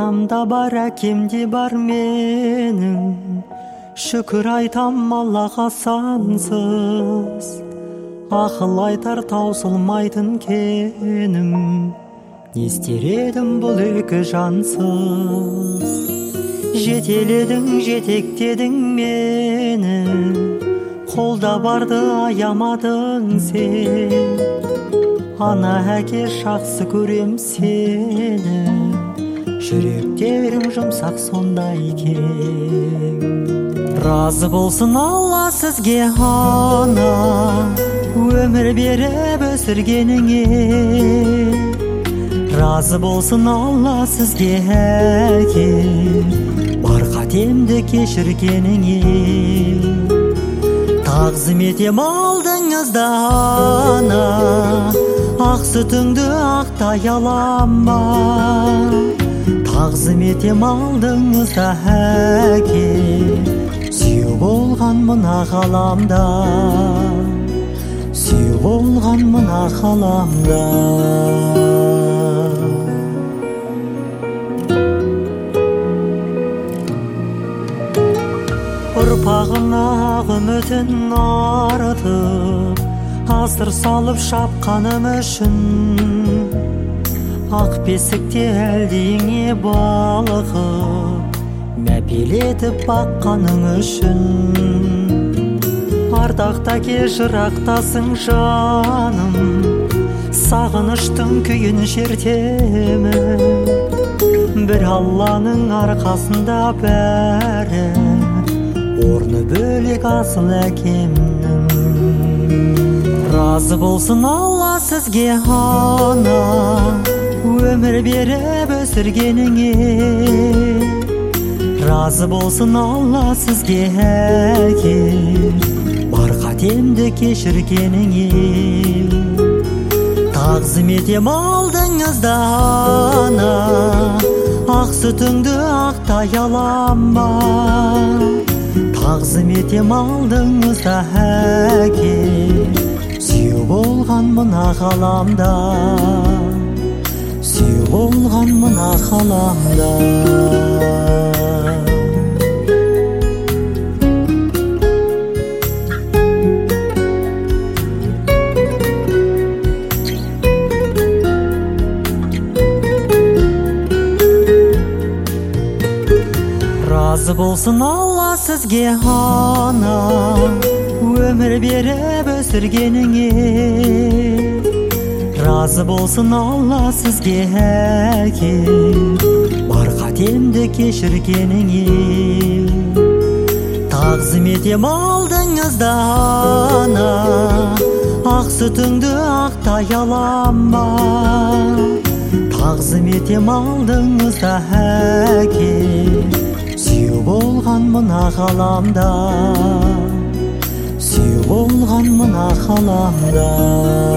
анамда бар, әкемде бар менің. Шүкір айтам Аллаға сансыз. Ақыл айтар таусылмайтын кенім. Не істер едім бұл екі жансыз. Жетеледің, жетектедің мені, қолда барды аямадың сен. Ана әке жақсы көрем сені, жүректерің жұмсақ сондай кең. Разы болсын Алла сізге ана, өмір беріп өсіргеніңе. Разы болсын Алла сізге әке, бар қатемді кешіргеніңе. Тағзым етем алдыңызда ана, ақ сүтіңді ақтай алам ба. Тағзым етем алдыңызда әке, сүйеу болған мына ғаламда, сүйеу болған мына ғаламда. Ұрпағына үмітін артып, асыр салып шапқаным үшін. Ақ бесікте әлдиіңе балығып, мәпелетіп баққаның үшін. Ардақта ке жырақтасың жаным, сағыныштың күйін шертемін. Бір Алланың арқасында бәрі, орны бөлек асыл әкемнің. Разы болсын Алла сізге ана, өмір беріп өсіргеніңе. Разы болсын Алла сізге әке, бар қатемді кешіргеніңе. Тағзым етем алдыңызда ана, ақ сүтіңді ақтай алам ба. Тағзым етем алдыңызда әке, сүйеу болған мына ғаламда, сүйеу болған мына ғаламда. Разы болсын Алла сізге ана, өмір беріп өсіргеніңе. Разы болсын Алла сізге әке, бар қатемді кешіргеніңе. Тағзым етем алдыңызда ана, ақ сүтіңді ақтай алам ба. Тағзым етем алдыңызда әке, сүйеу болған мына ғаламда, сүйеу болған мына ғаламда.